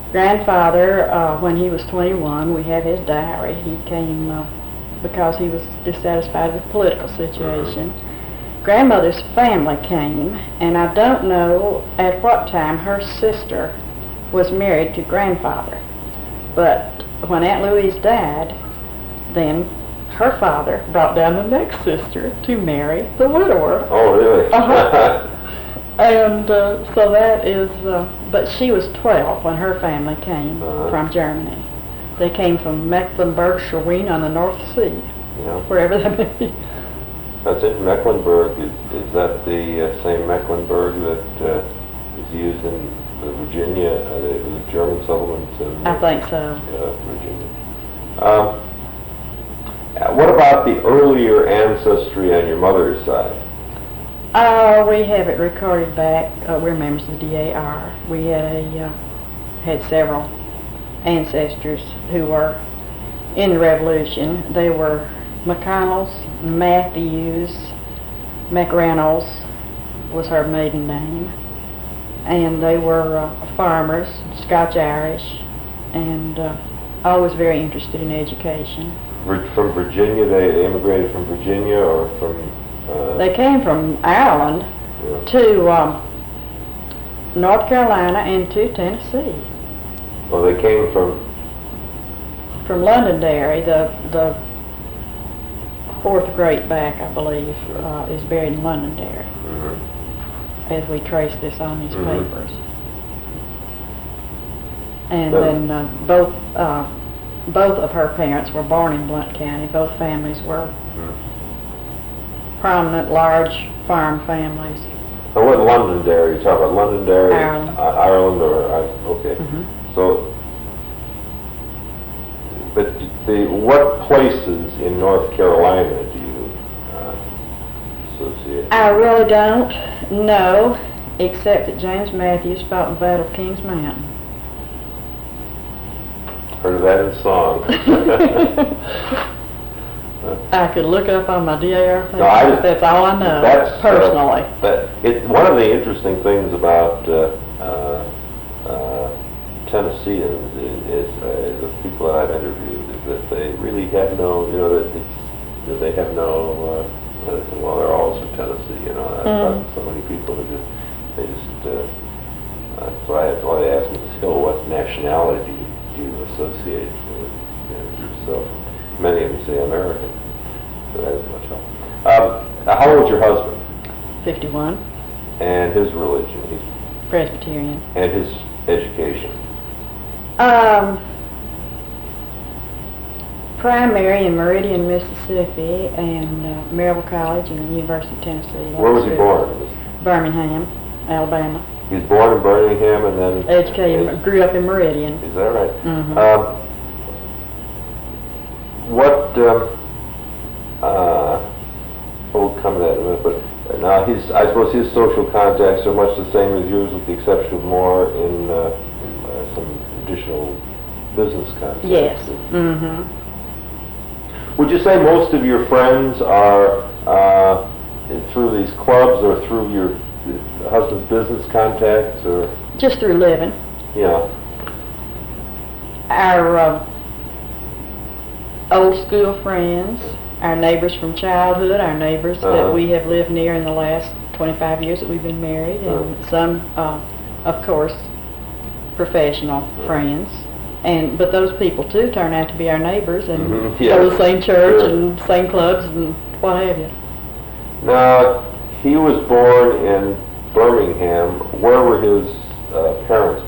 Grandfather, when he was 21, we have his diary. He came because he was dissatisfied with the political situation. Grandmother's family came, and I don't know at what time her sister was married to grandfather. But when Aunt Louise died, then her father brought down the next sister to marry the widower. Oh, really? And so that is, but she was 12 when her family came from Germany. They came from Mecklenburg-Schwerin on the North Sea, wherever that may be. That's in Mecklenburg. Is that the same Mecklenburg that is used in Virginia? The German settlements in I think so. Virginia. What about the earlier ancestry on your mother's side? We have it recorded back. We're members of the DAR. We had several ancestors who were in the Revolution. They were McConnells, Matthews, McReynolds was her maiden name, and they were farmers, Scotch-Irish, and always very interested in education. From Virginia? They immigrated from Virginia or from... They came from Ireland to North Carolina and to Tennessee. Well, they came from Londonderry. The fourth great back, I believe, is buried in Londonderry. As we trace this on these papers. And then both of her parents were born in Blount County. Both families were prominent, large farm families. So what Londonderry? You talk about Londonderry, Ireland. Ireland, or okay. So, but what places in North Carolina do you associate? I really don't know, except that James Matthews fought in the Battle of Kings Mountain. Heard of that in song. I could look up on my DAR page. No, that's all I know, personally. One of the interesting things about Tennesseans is the people that I've interviewed is that they really have no, that they have no, well, they're all from Tennessee, I've talked to so many people that's why I asked Mrs. Hill, what nationality do you associate with yourself? Many of them say American. So that is much help. How old is your husband? 51. And his religion? He's Presbyterian. And his education? Primary in Meridian, Mississippi, and Maryville College and the University of Tennessee. Where was he born? Birmingham, Alabama. He was born in Birmingham and then... Educated, grew up in Meridian. Is that right? We'll come to that in a minute, but now I suppose his social contacts are much the same as yours, with the exception of more in some additional business contacts. Yes. Would you say most of your friends are through these clubs or through your husband's business contacts, or? Just through living. Yeah. Our old school friends, our neighbors from childhood, our neighbors that we have lived near in the last 25 years that we've been married, and some, of course, professional friends. But those people too turn out to be our neighbors and go to the same church and same clubs and what have you. Now, he was born in Birmingham. Where were his parents